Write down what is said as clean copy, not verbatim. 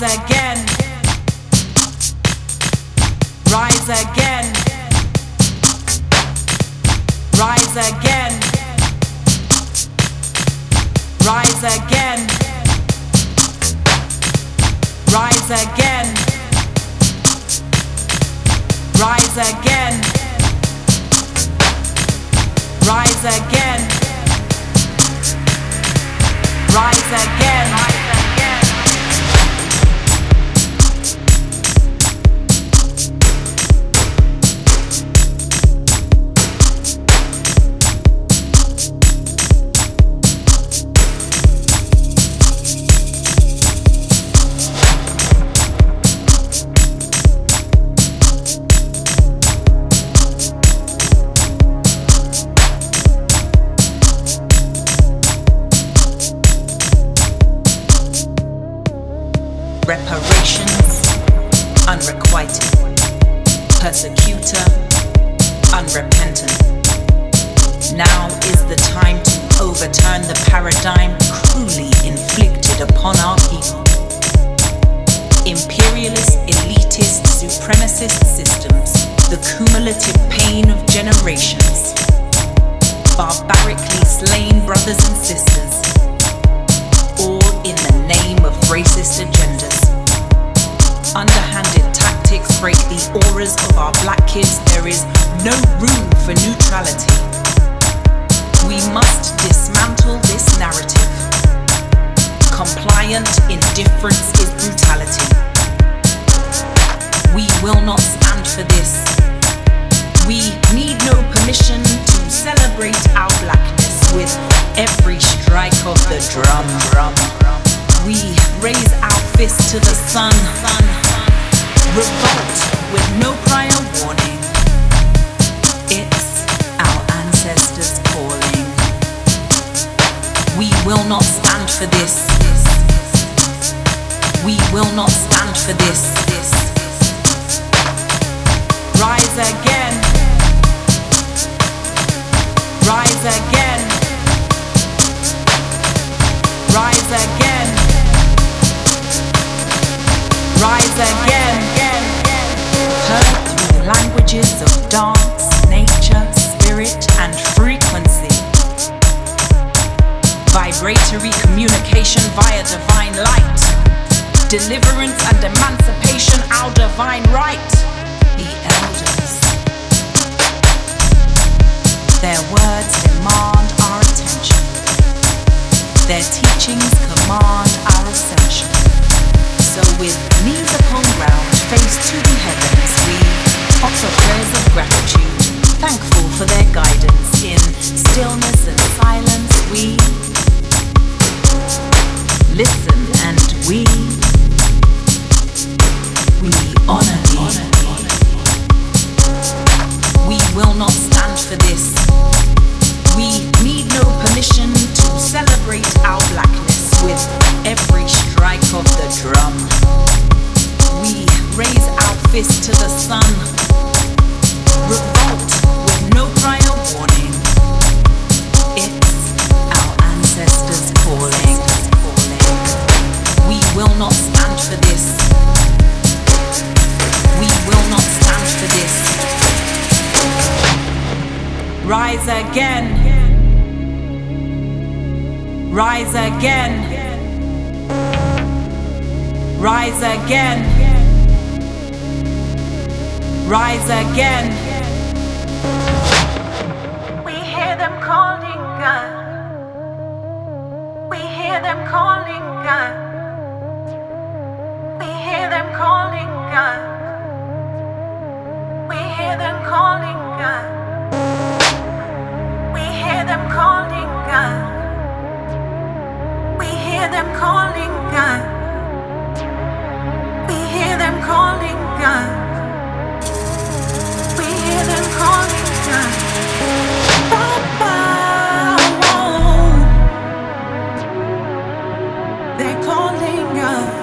again, rise again, rise again, rise again, rise again, rise again, rise again, rise again, rise again. Reparations, unrequited. Persecutor, unrepentant. Now is the time to overturn the paradigm cruelly inflicted upon our people. Imperialist, elitist, supremacist systems, the cumulative pain of generations. Barbarically slain brothers and sisters, all in the name of racist agendas. Underhanded tactics break the auras of our black kids. There is no room for neutrality. We must dismantle this narrative. Compliant indifference is brutality. We will not stand for this. We need no permission to celebrate our blackness with every strike of the drum. We raise our fist to the sun. Revolt with no prior warning. It's our ancestors calling. We will not stand for this. We will not stand for this. Rise again. Rise again. Rise again. Rise again. Heard through the languages of dance, nature, spirit, and frequency. Vibratory communication via divine light. Deliverance and emancipation, our divine right. The elders. Their words demand our attention. Their teachings command our ascension. So with knees upon ground, face to the heavens, we offer prayers of gratitude, thankful for their guidance. In stillness and silence we listen and we honor thee. We will not stand for this. We need no permission to celebrate our blackness with every strike of the drum. We raise our fist to the sun. Revolt with no prior warning. It's our ancestors calling. We will not stand for this. We will not stand for this. Rise again. Rise again. Rise again. Rise again. We hear them calling God. We hear them calling God. We hear them calling God. We hear them calling God. We hear them calling God. We hear them calling God. We hear them calling God. We hear them calling God. Papa, oh, they're calling God.